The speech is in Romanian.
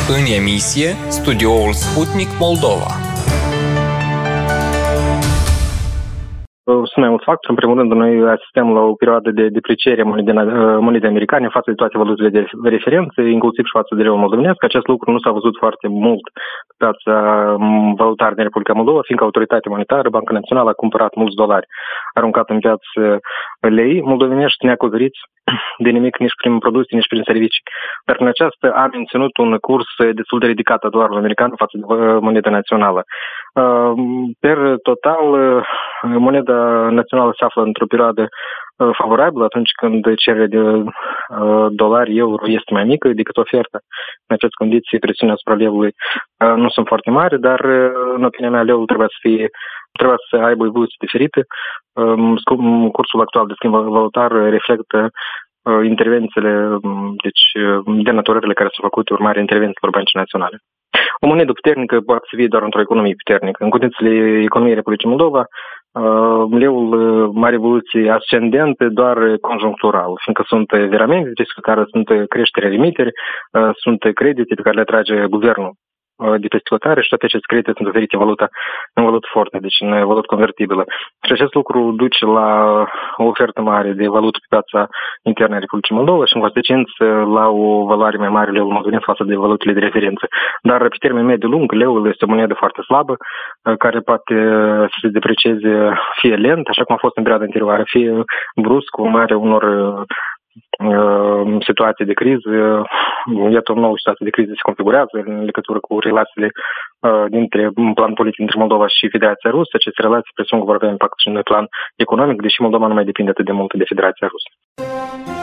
În emisie, studioul Sputnik Moldova. Sunt mai mulți factori. În primul rând, noi asistăm la o perioadă de depreciere a monedei americane față de toate valutele de referență, inclusiv și față de leul moldovenesc. Acest lucru nu s-a văzut foarte mult pe piața valutară din Republica Moldova, fiindcă autoritatea monetară, Banca Națională, a cumpărat mulți dolari, aruncat în piață lei moldovenești neacoperiți de nimic, nici prin produse, nici prin servicii. Dar în aceasta a menținut un curs destul de ridicat a dolarului american față de moneda națională. Per total, moneda națională se află într-o perioadă favorabilă atunci când cererea de dolari, euro este mai mică decât oferta. În aceste condiții, presiunea asupra leului nu sunt foarte mari, dar, în opinia mea, leul trebuie să aibă evoluții diferite. Cursul actual de schimb valutar reflectă intervențiile, deci denaturările care s-au făcut urmare intervențiilor băncii naționale. O monedă puternică poate să fie doar într-o economie puternică. În condițiile economiei Republicii Moldova, leul are evoluții ascendente doar conjunctural, fiindcă sunt viramente despre care sunt creștere remiteri, sunt credite pe care le trage guvernul de peste hotare și toate aceste credite sunt oferite în valută forte, deci în valută convertibilă. Și acest lucru duce la o ofertă mare de valută pe piața internă a Republicii Moldova și în consecință la o valoare mai mare leul moldovenesc față de valutele de referință. Dar pe termen mediu lung, leul este o monedă foarte slabă, care poate să se deprecieze fie lent, așa cum a fost în perioada anterioară, fie brusc, urmare unor situații de criză. Iată, o nouă situație de criză se configurează în legătură cu relațiile în plan politic între Moldova și Federația Rusă. Aceste relații presupun că vor avea impact și în plan economic, deși Moldova nu mai depinde atât de mult de Federația Rusă.